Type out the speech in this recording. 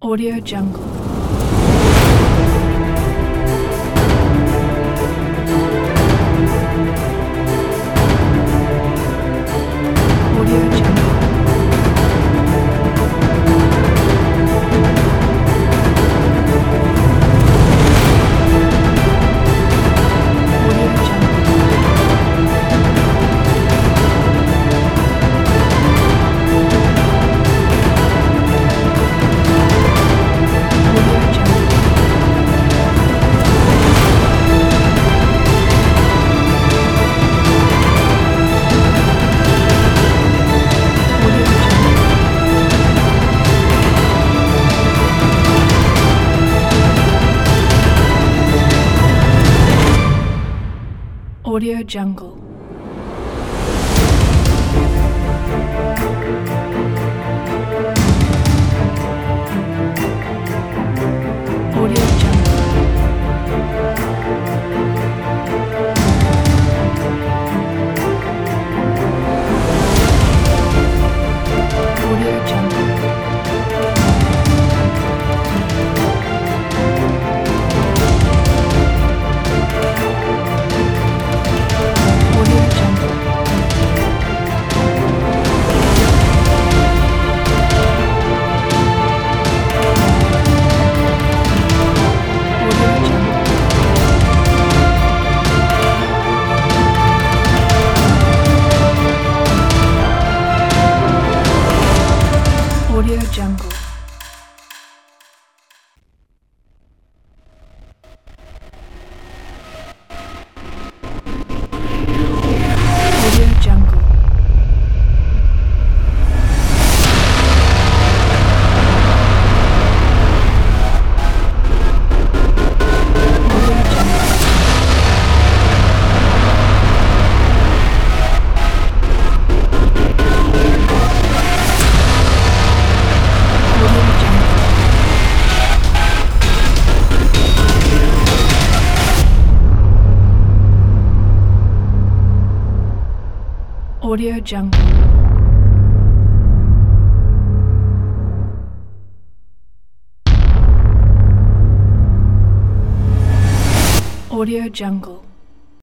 Audio Jungle. Audio Jungle. Audio Audio Jungle. Audio Jungle. Audio Jungle. Audio Jungle. Audio Jungle. Audio Jungle. Audio Jungle. Audio Jungle. Audio Jungle. Audio Jungle. Audio Jungle.